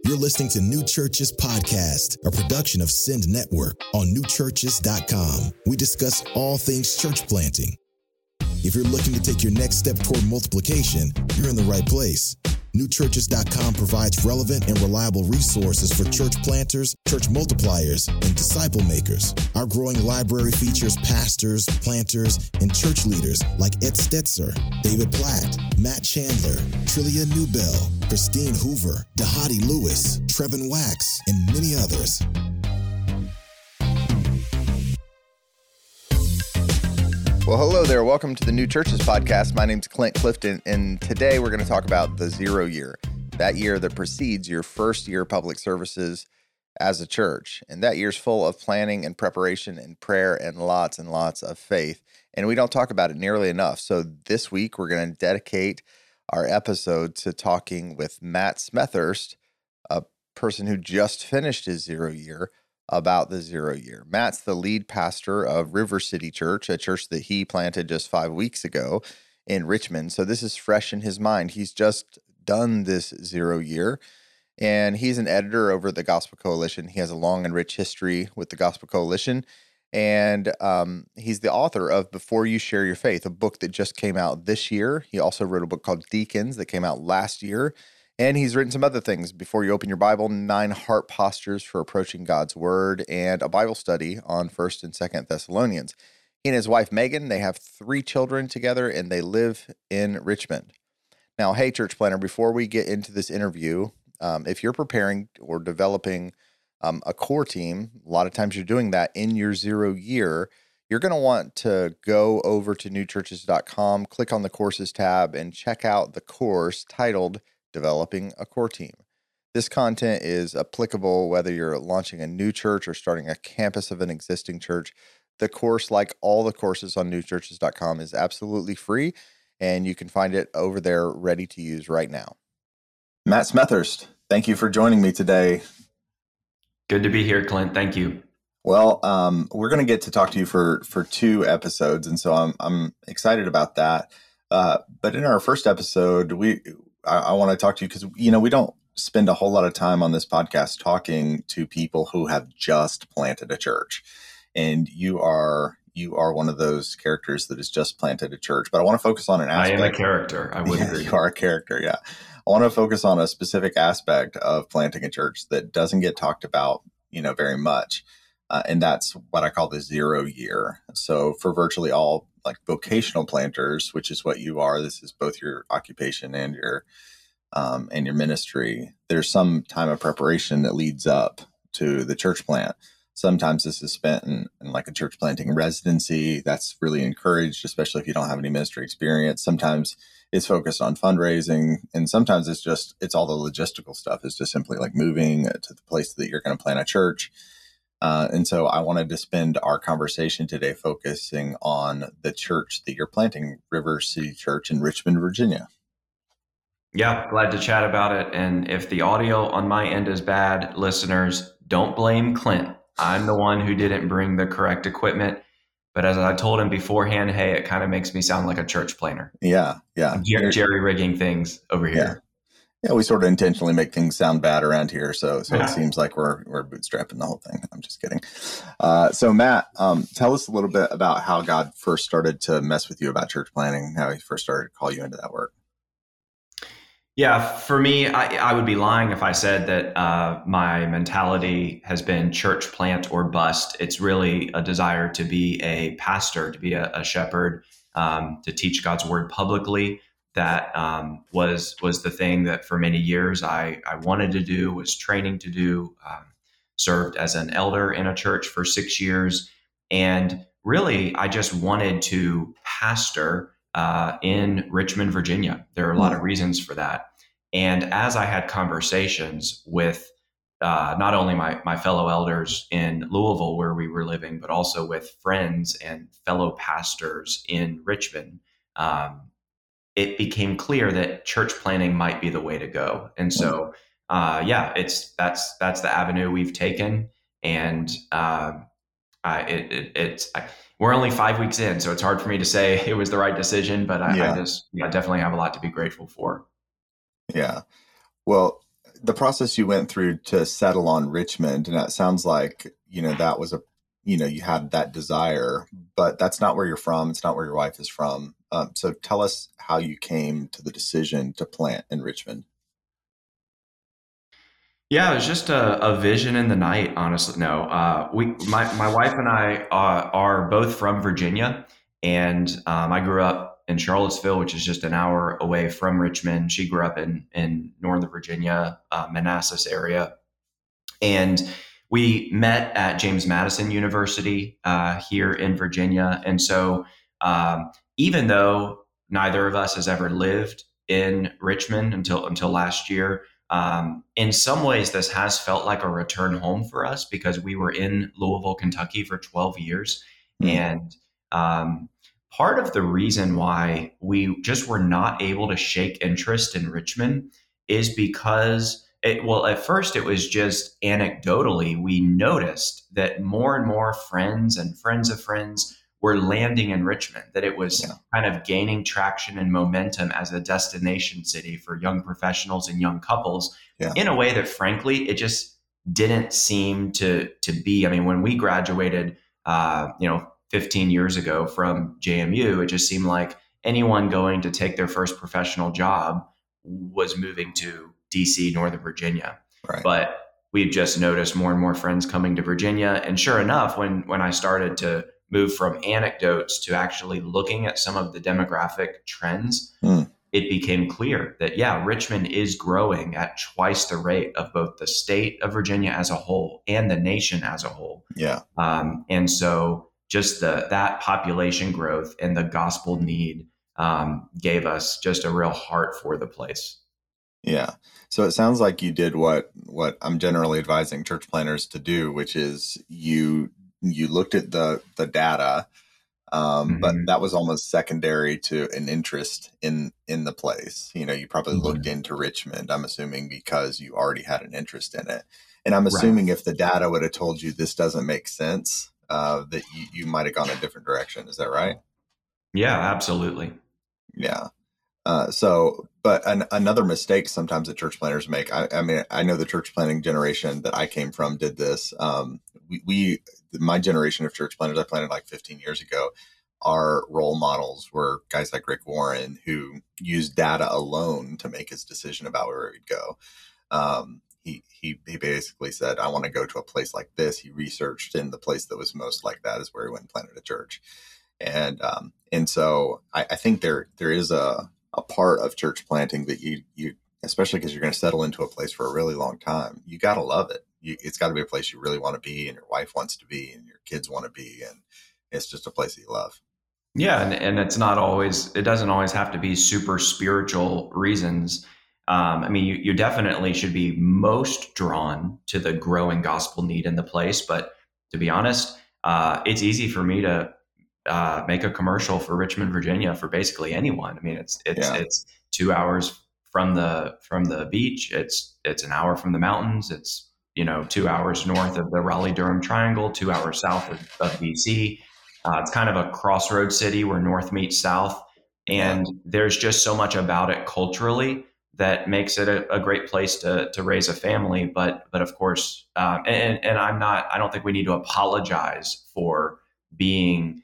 You're listening to New Churches Podcast, a production of Send Network on newchurches.com. We discuss all things church planting. If you're looking to take your next step toward multiplication, you're in the right place. Newchurches.com provides relevant and reliable resources for church planters, church multipliers, and disciple makers. Our growing library features pastors, planters, and church leaders like Ed Stetzer, David Platt, Matt Chandler, Trillia Newbell, Christine Hoover, Dahadi Lewis, Trevin Wax, and many others. Well, hello there. Welcome to the New Churches Podcast. My name's Clint Clifton, and today we're going to talk about the 0 year, that year that precedes your first year of public services as a church. And that year's full of planning and preparation and prayer and lots of faith. And we don't talk about it nearly enough. So this week, we're going to dedicate our episode to talking with Matt Smethurst, a person who just finished his 0 year, about the 0 year. Matt's the lead pastor of River City Church, a church that he planted just 5 weeks ago in Richmond. So this is fresh in his mind. He's just done this 0 year, and he's an editor over at the Gospel Coalition. He has a long and rich history with the Gospel Coalition, and he's the author of Before You Share Your Faith, a book that just came out this year. He also wrote a book called Deacons that came out last year. And he's written some other things. Before You Open Your Bible, 9 Heart Postures for Approaching God's Word, and a Bible study on 1st and 2nd Thessalonians. He and his wife, Megan, they have 3 children together, and they live in Richmond. Now, hey, church planter, before we get into this interview, if you're preparing or developing a core team, a lot of times you're doing that in your 0 year, you're going to want to go over to newchurches.com, click on the Courses tab, and check out the course titled Developing a Core Team. This content is applicable whether you're launching a new church or starting a campus of an existing church. The course, like all the courses on newchurches.com, is absolutely free, and you can find it over there ready to use right now. Matt Smethurst, thank you for joining me today. Good to be here, Clint. Thank you. Well, we're going to get to talk to you for 2 episodes, and so I'm excited about that. But in our first episode, I want to talk to you because, we don't spend a whole lot of time on this podcast talking to people who have just planted a church. And you are one of those characters that has just planted a church. But I want to focus on an aspect. I am a character. I would agree. You are a character, yeah. I want to focus on a specific aspect of planting a church that doesn't get talked about, very much. And that's what I call the 0 year. So for virtually all vocational planters, which is what you are, this is both your occupation and your ministry. There's some time of preparation that leads up to the church plant. Sometimes this is spent in a church planting residency. That's really encouraged, especially if you don't have any ministry experience. Sometimes it's focused on fundraising, and sometimes it's all the logistical stuff. It's just simply moving to the place that you're going to plant a church. And so I wanted to spend our conversation today focusing on the church that you're planting, River City Church in Richmond, Virginia. Yeah, glad to chat about it. And if the audio on my end is bad, listeners, don't blame Clint. I'm the one who didn't bring the correct equipment. But as I told him beforehand, hey, it kind of makes me sound like a church planner. Yeah. I'm jerry rigging things over here. Yeah, we sort of intentionally make things sound bad around here, so it seems like we're bootstrapping the whole thing. I'm just kidding. So Matt, tell us a little bit about how God first started to mess with you about church planning, how He first started to call you into that work. Yeah, for me, I would be lying if I said that my mentality has been church plant or bust. It's really a desire to be a pastor, to be a shepherd, to teach God's word publicly. That was the thing that for many years I wanted to do, was training to do, served as an elder in a church for 6 years. And really, I just wanted to pastor in Richmond, Virginia. There are a lot of reasons for that. And as I had conversations with not only my fellow elders in Louisville, where we were living, but also with friends and fellow pastors in Richmond, it became clear that church planning might be the way to go. And so, that's the avenue we've taken. And we're only 5 weeks in, so it's hard for me to say it was the right decision, but I definitely have a lot to be grateful for. Yeah. Well, the process you went through to settle on Richmond, and it sounds like, that was you had that desire, but that's not where you're from. It's not where your wife is from. So tell us how you came to the decision to plant in Richmond. Yeah, it was just a vision in the night, honestly. No, my wife and I are both from Virginia, and I grew up in Charlottesville, which is just an hour away from Richmond. She grew up in Northern Virginia, Manassas area, and we met at James Madison University here in Virginia. And so, even though neither of us has ever lived in Richmond until last year, in some ways, this has felt like a return home for us because we were in Louisville, Kentucky for 12 years. And part of the reason why we just were not able to shake interest in Richmond is because at first it was just anecdotally, we noticed that more and more friends and friends of friends were landing in Richmond, that it was kind of gaining traction and momentum as a destination city for young professionals and young couples in a way that, frankly, it just didn't seem to be. I mean, when we graduated, 15 years ago from JMU, it just seemed like anyone going to take their first professional job was moving to DC, Northern Virginia. Right. But we've just noticed more and more friends coming to Virginia. And sure enough, when I started to move from anecdotes to actually looking at some of the demographic trends, it became clear that, Richmond is growing at twice the rate of both the state of Virginia as a whole and the nation as a whole. Yeah. And so just that population growth and the gospel need gave us just a real heart for the place. Yeah. So it sounds like you did what I'm generally advising church planners to do, which is you looked at the data, but that was almost secondary to an interest in the place. You probably looked into Richmond, I'm assuming, because you already had an interest in it. And I'm assuming if the data would have told you this doesn't make sense, that you might have gone a different direction. Is that right? Yeah, absolutely. Yeah. But another mistake sometimes that church planners make, I mean, I know the church planning generation that I came from did this. My generation of church planners, I planted like 15 years ago. Our role models were guys like Rick Warren, who used data alone to make his decision about where he'd go. He basically said, I want to go to a place like this. He researched, and the place that was most like that is where he went and planted a church. And so I think there is a part of church planting that you especially because you're going to settle into a place for a really long time, you got to love it. It's got to be a place you really want to be, and your wife wants to be, and your kids want to be, and it's just a place that you love. Yeah, and it doesn't always have to be super spiritual reasons. I mean, you definitely should be most drawn to the growing gospel need in the place. But to be honest, it's easy for me to make a commercial for Richmond, Virginia, for basically anyone. I mean, it's 2 hours from the beach. It's an hour from the mountains. It's 2 hours north of the Raleigh-Durham Triangle, 2 hours south of DC. It's kind of a crossroad city where north meets south, and there's just so much about it culturally that makes it a great place to raise a family. But of course, and I don't think we need to apologize for being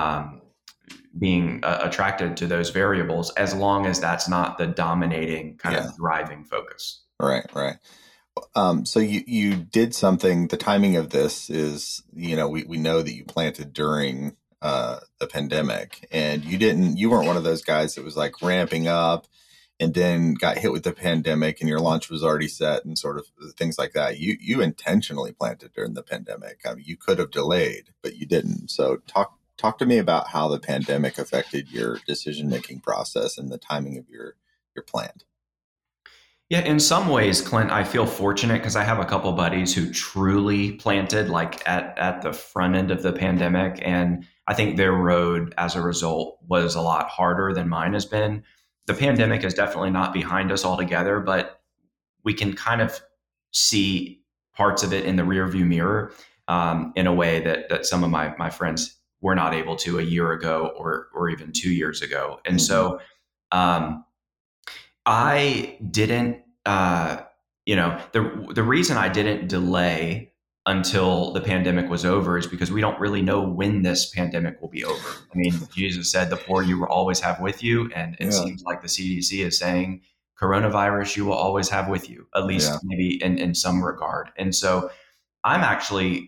attracted to those variables, as long as that's not the dominating kind of driving focus. Right. So you did something. The timing of this is, we know that you planted during the pandemic, and you weren't one of those guys that was like ramping up and then got hit with the pandemic and your launch was already set and sort of things like that. You intentionally planted during the pandemic. I mean, you could have delayed, but you didn't. So talk to me about how the pandemic affected your decision-making process and the timing of your plant. Yeah, in some ways, Clint, I feel fortunate because I have a couple buddies who truly planted like at the front end of the pandemic. And I think their road as a result was a lot harder than mine has been. The pandemic is definitely not behind us altogether, but we can kind of see parts of it in the rearview mirror in a way that some of my friends were not able to a year ago or even 2 years ago. And so I didn't the reason I didn't delay until the pandemic was over is because we don't really know when this pandemic will be over. I mean, Jesus said, the poor you will always have with you. And it seems like the CDC is saying coronavirus you will always have with you, at least maybe in some regard. And so I'm actually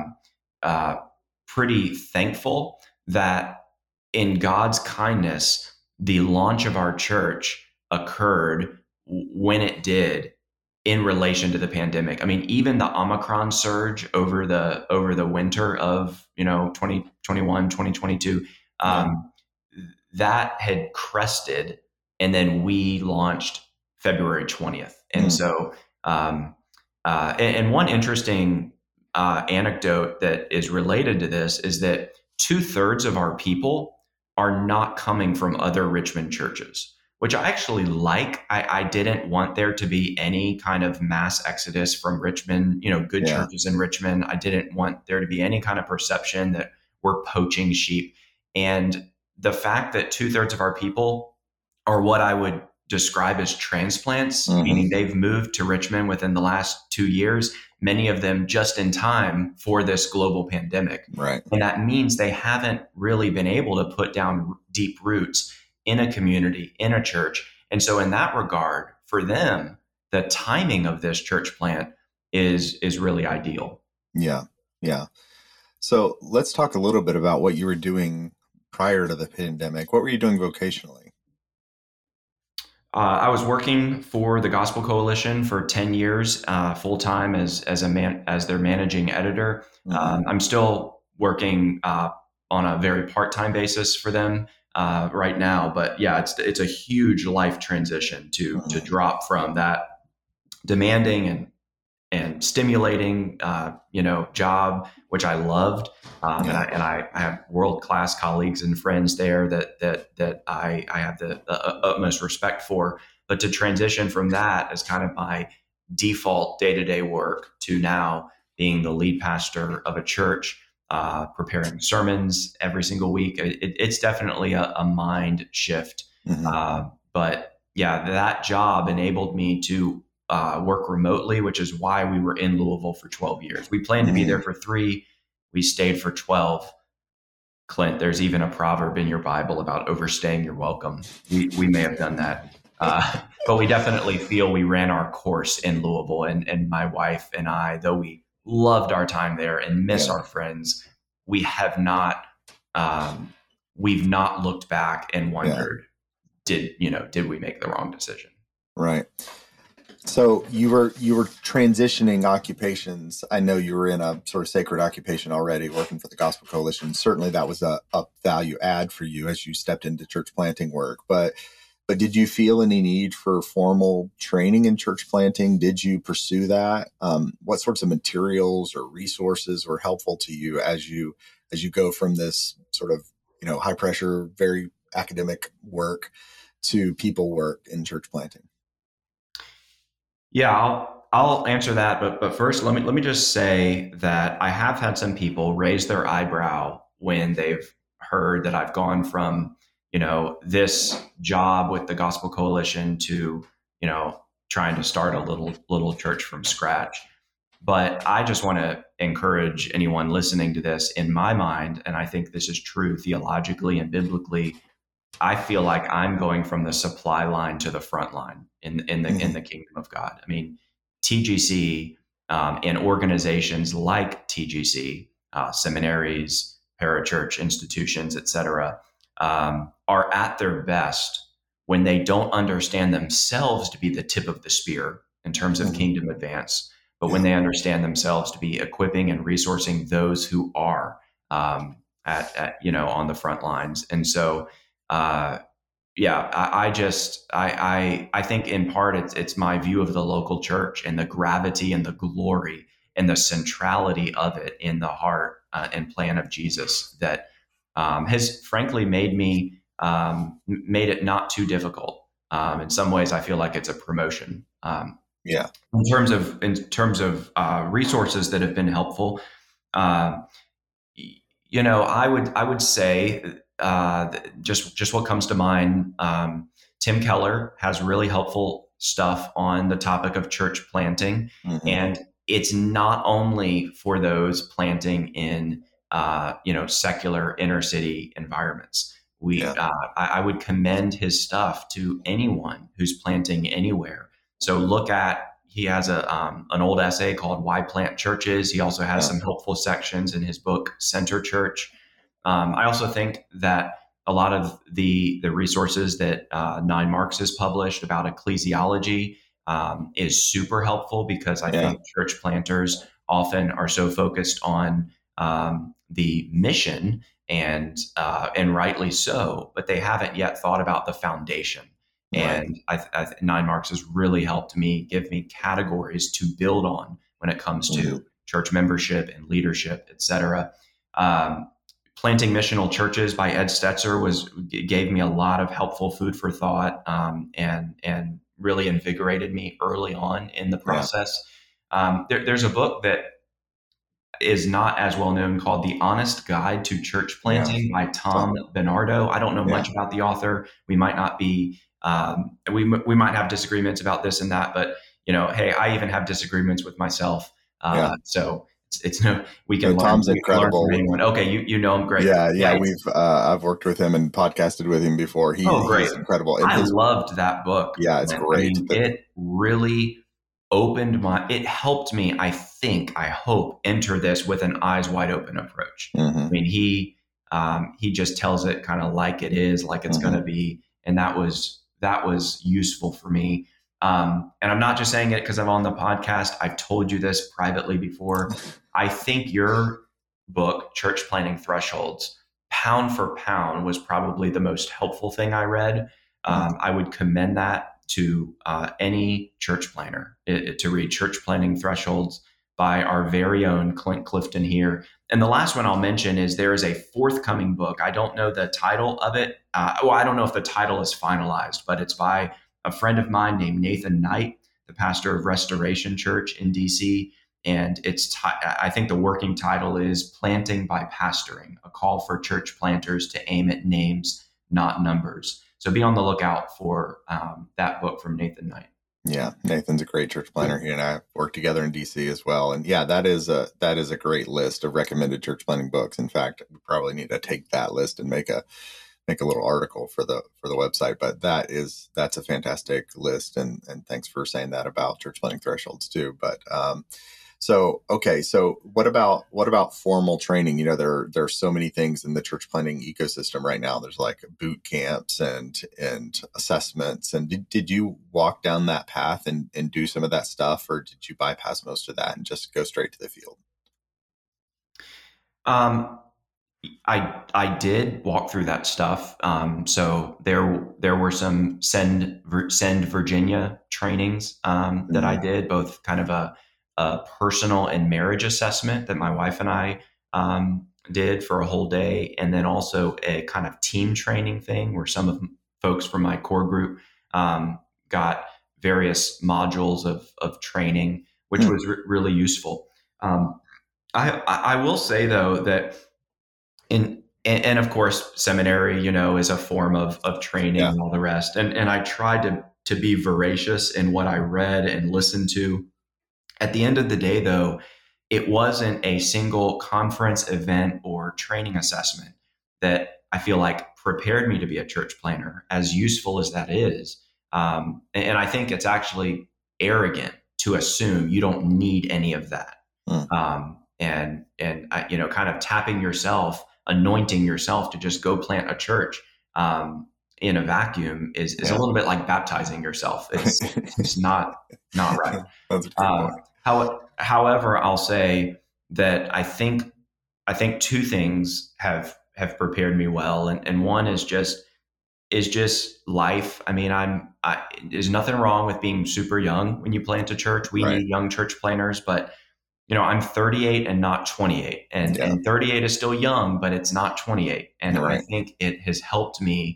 pretty thankful that in God's kindness, the launch of our church occurred when it did in relation to the pandemic. I mean, even the Omicron surge over the winter of 2021, 2022, that had crested, and then we launched February 20th. And so, and one interesting anecdote that is related to this is that 2/3 of our people are not coming from other Richmond churches, which I actually like. I didn't want there to be any kind of mass exodus from Richmond, good churches in Richmond. I didn't want there to be any kind of perception that we're poaching sheep. And the fact that 2/3 of our people are what I would describe as transplants, meaning they've moved to Richmond within the last 2 years, many of them just in time for this global pandemic. Right. And that means they haven't really been able to put down deep roots in a community, in a church. And so in that regard, for them, the timing of this church plant is really ideal. Yeah. Yeah. So let's talk a little bit about what you were doing prior to the pandemic. What were you doing vocationally? I was working for the Gospel Coalition for 10 years, full time as their managing editor. I'm still working on a very part-time basis for them right now, but yeah, it's a huge life transition to drop from that demanding and stimulating job, which I loved, and I have world-class colleagues and friends there that I have the utmost respect for. But to transition from that as kind of my default day-to-day work to now being the lead pastor of a church, preparing sermons every single week, it's definitely a mind shift. But yeah, that job enabled me to work remotely, which is why we were in Louisville for 12 years. We planned to be there for 3. We stayed for 12. Clint, there's even a proverb in your Bible about overstaying your welcome. We may have done that. But we definitely feel we ran our course in Louisville. And my wife and I, though we loved our time there and miss our friends, we have not, we've not looked back and wondered, did we make the wrong decision? Right. So you were transitioning occupations. I know you were in a sort of sacred occupation already, working for the Gospel Coalition. Certainly that was a value add for you as you stepped into church planting work. But did you feel any need for formal training in church planting? Did you pursue that? What sorts of materials or resources were helpful to you as you go from this sort of high pressure, very academic work to people work in church planting? Yeah, I'll answer that, but first let me just say that I have had some people raise their eyebrow when they've heard that I've gone from this job with the Gospel Coalition to trying to start a little church from scratch. But I just want to encourage anyone listening to this. In my mind, and I think this is true theologically and biblically, I feel like I'm going from the supply line to the front line in the kingdom of God. I mean, TGC and organizations like TGC, seminaries, parachurch institutions, etc., are at their best when they don't understand themselves to be the tip of the spear in terms of kingdom advance, but when they understand themselves to be equipping and resourcing those who are on the front lines. And so, I think in part it's my view of the local church and the gravity and the glory and the centrality of it in the heart and plan of Jesus that has frankly made it not too difficult. In some ways, I feel like it's a promotion. In terms of resources that have been helpful, I would say. Just what comes to mind. Tim Keller has really helpful stuff on the topic of church planting. And it's not only for those planting in, secular inner city environments. I would commend his stuff to anyone who's planting anywhere. So he has an old essay called Why Plant Churches. He also has some helpful sections in his book, Center Church. I also think that a lot of the resources that 9 Marks has published about ecclesiology is super helpful, because I think church planters often are so focused on the mission, and rightly so, but they haven't yet thought about the foundation. And 9 Marks has really helped me, give me categories to build on when it comes to church membership and leadership, et cetera. Planting Missional Churches by Ed Stetzer gave me a lot of helpful food for thought, and really invigorated me early on in the process. There's a book that is not as well known called The Honest Guide to Church Planting by Tom Bernardo. I don't know much about the author. We might not be, we might have disagreements about this and that, but hey, I even have disagreements with myself. So it's we can learn. Tom's incredible. Learn from anyone. Okay, you know him great. Yeah. I've worked with him and podcasted with him before. He's incredible. And I loved that book. Yeah, it's great. It really it helped me, I hope, enter this with an eyes wide open approach. I mean, he just tells it kind of like it is, like it's going to be. And that was useful for me. And I'm not just saying it because I'm on the podcast. I've told you this privately before. I think your book, Church Planting Thresholds, pound for pound, was probably the most helpful thing I read. I would commend that to any church planter to read Church Planting Thresholds by our very own Clint Clifton here. And the last one I'll mention is there is a forthcoming book. I don't know the title of it. I don't know if the title is finalized, but it's by a friend of mine named Nathan Knight, the pastor of Restoration Church in DC. And I think the working title is Planting by Pastoring, a call for church planters to aim at names, not numbers. So be on the lookout for that book from Nathan Knight. Yeah, Nathan's a great church planter. He and I work together in DC as well. And yeah, that is a great list of recommended church planting books. In fact, we probably need to take that list and make a little article for the website. But that's a fantastic list. And thanks for saying that about Church Planting Thresholds too. But so what about formal training? There are so many things in the church planting ecosystem right now. There's like boot camps and assessments. And did you walk down that path and do some of that stuff, or did you bypass most of that and just go straight to the field? I did walk through that stuff. So there were some Send Virginia trainings that I did, both kind of a personal and marriage assessment that my wife and I did for a whole day, and then also a kind of team training thing where some of the folks from my core group got various modules of training, which was really useful. I will say though that and of course seminary, is a form of training and all the rest, and I tried to be voracious in what I read and listened to. At the end of the day, though, it wasn't a single conference, event, or training assessment that I feel like prepared me to be a church planter, as useful as that is. And I think it's actually arrogant to assume you don't need any of that. And kind of tapping yourself, anointing yourself to just go plant a church in a vacuum is a little bit like baptizing yourself. It's not right. That's a good point. However, I'll say that I think two things have prepared me well, and one is just life. I mean, there's nothing wrong with being super young when you plant a church. We need young church planters, but I'm 38 and not 28, and 38 is still young, but it's not 28, and I think it has helped me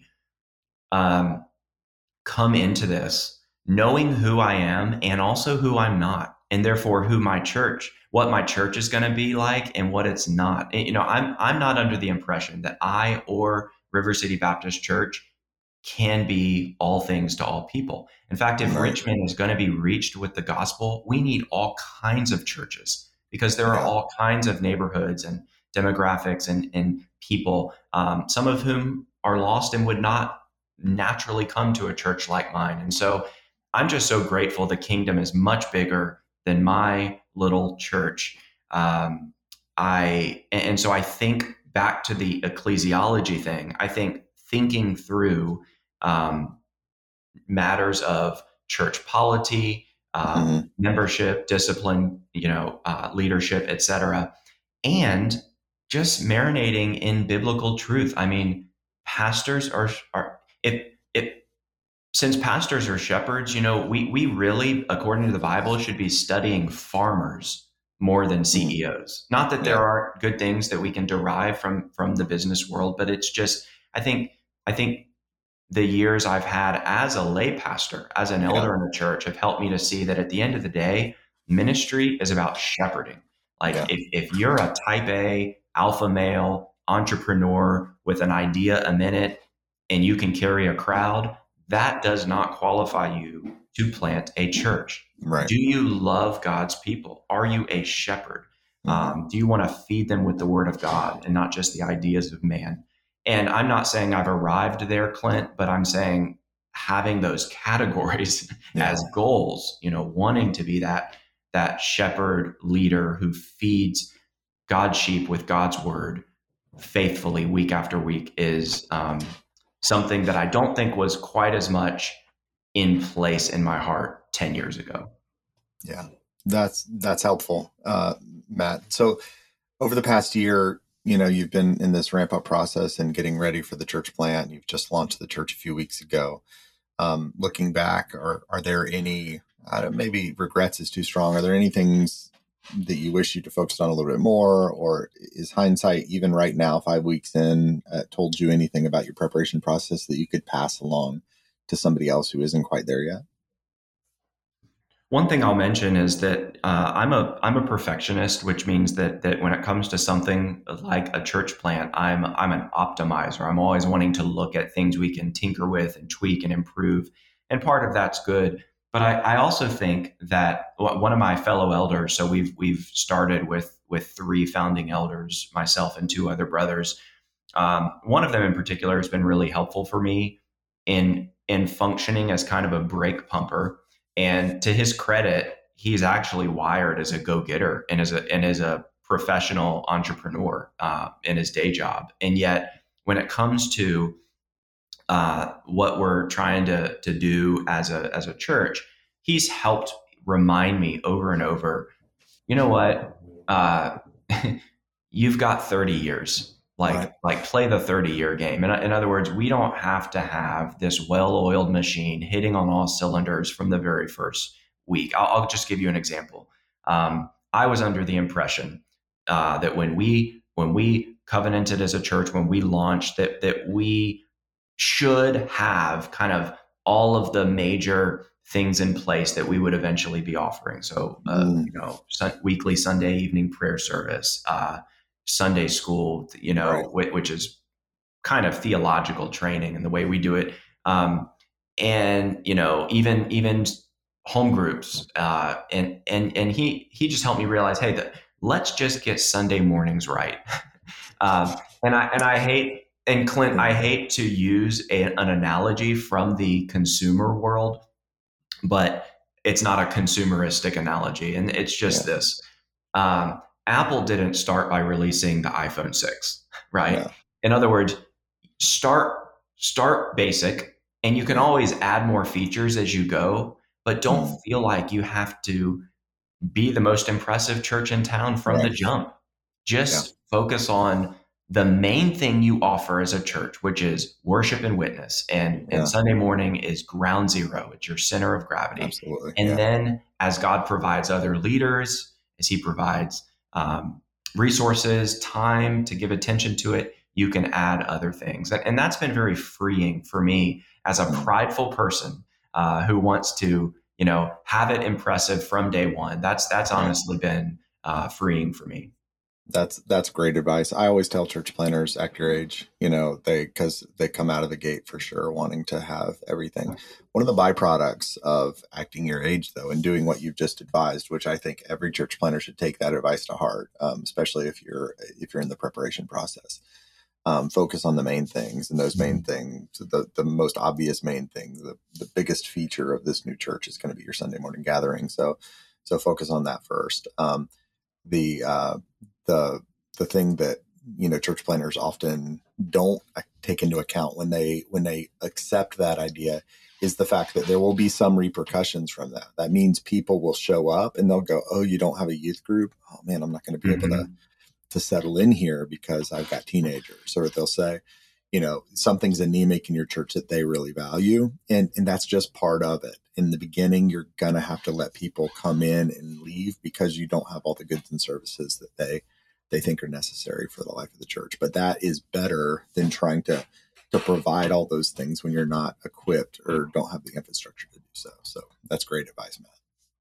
come into this knowing who I am and also who I'm not. And therefore what my church is going to be like and what it's not. I'm not under the impression that I or River City Baptist Church can be all things to all people. In fact, if Right. Richmond is going to be reached with the gospel, we need all kinds of churches because there are Yeah. all kinds of neighborhoods and demographics and people, some of whom are lost and would not naturally come to a church like mine. And so I'm just so grateful the kingdom is much bigger than my little church. And so I think back to the ecclesiology thing. I think thinking through matters of church polity, membership, discipline, leadership, etc., and just marinating in biblical truth. I mean, pastors are if since pastors are shepherds, we really, according to the Bible, should be studying farmers more than CEOs. Not that there Yeah. aren't good things that we can derive from the business world, but it's just I think the years I've had as a lay pastor, as an elder in the church, have helped me to see that at the end of the day, ministry is about shepherding. Like Yeah. if you're a type A alpha male entrepreneur with an idea a minute and you can carry a crowd, that does not qualify you to plant a church. Right. Do you love God's people? Are you a shepherd? Do you want to feed them with the word of God and not just the ideas of man? And I'm not saying I've arrived there, Clint, but I'm saying having those categories Yeah. as goals, wanting to be that shepherd leader who feeds God's sheep with God's word faithfully week after week is something that I don't think was quite as much in place in my heart 10 years ago. Yeah, that's helpful, Matt. So over the past year, you've been in this ramp up process and getting ready for the church plant. You've just launched the church a few weeks ago. Looking back, are there any, maybe regrets is too strong. Are there any things that you wish you'd focused on a little bit more, or is hindsight, even right now, 5 weeks in, told you anything about your preparation process that you could pass along to somebody else who isn't quite there yet? One thing I'll mention is that I'm a perfectionist, which means that when it comes to something like a church plant, I'm an optimizer. I'm always wanting to look at things we can tinker with and tweak and improve, and part of that's good. But I also think that one of my fellow elders, so we've started with 3 founding elders, myself and 2 other brothers. One of them in particular has been really helpful for me in functioning as kind of a brake pumper. And to his credit, he's actually wired as a go-getter and as a professional entrepreneur in his day job. And yet, when it comes to what we're trying to do as a church, he's helped remind me over and over. You know what? You've got 30 years. Like play the 30-year game. In other words, we don't have to have this well-oiled machine hitting on all cylinders from the very first week. I'll just give you an example. I was under the impression that when we covenanted as a church, when we launched, that we should have kind of all of the major things in place that we would eventually be offering. So, weekly Sunday evening prayer service, Sunday school, which is kind of theological training and the way we do it. And, even home groups. And he just helped me realize, hey, let's just get Sunday mornings right. And I hate, and Clint, I hate to use an analogy from the consumer world, but it's not a consumeristic analogy. And it's just this. Apple didn't start by releasing the iPhone 6, right? Yeah. In other words, start basic, and you can always add more features as you go, but don't feel like you have to be the most impressive church in town from the jump. Just focus on the main thing you offer as a church, which is worship and witness. And Sunday morning is ground zero. It's your center of gravity. Absolutely. And then as God provides other leaders, as he provides resources, time to give attention to it, you can add other things. And that's been very freeing for me as a prideful person who wants to, have it impressive from day one. That's honestly been freeing for me. That's great advice. I always tell church planners, act your age, because they come out of the gate for sure wanting to have everything. One of the byproducts of acting your age, though, and doing what you've just advised, which I think every church planner should take that advice to heart, especially if you're in the preparation process. Focus on the main things, and those main things, the most obvious main thing, the biggest feature of this new church is going to be your Sunday morning gathering. So focus on that first. The thing that, church planners often don't take into account when they accept that idea is the fact that there will be some repercussions from that. That means people will show up and they'll go, oh, you don't have a youth group? Oh man, I'm not going to be able to settle in here because I've got teenagers. Or they'll say, something's anemic in your church that they really value. And that's just part of it. In the beginning, you're going to have to let people come in and leave because you don't have all the goods and services that they think are necessary for the life of the church. But that is better than trying to provide all those things when you're not equipped or don't have the infrastructure to do so. So that's great advice, Matt.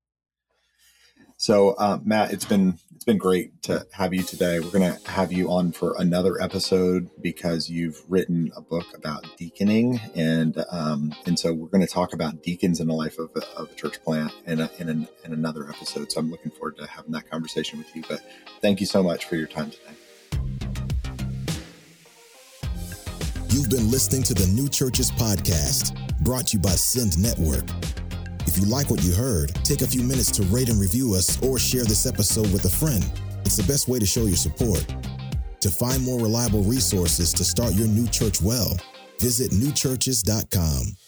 So, Matt, it's been great to have you today. We're going to have you on for another episode because you've written a book about deaconing, and so we're going to talk about deacons in the life of a church plant in another episode. So I'm looking forward to having that conversation with you. But thank you so much for your time today. You've been listening to the New Churches Podcast, brought to you by Send Network. If you like what you heard, take a few minutes to rate and review us or share this episode with a friend. It's the best way to show your support. To find more reliable resources to start your new church well, visit newchurches.com.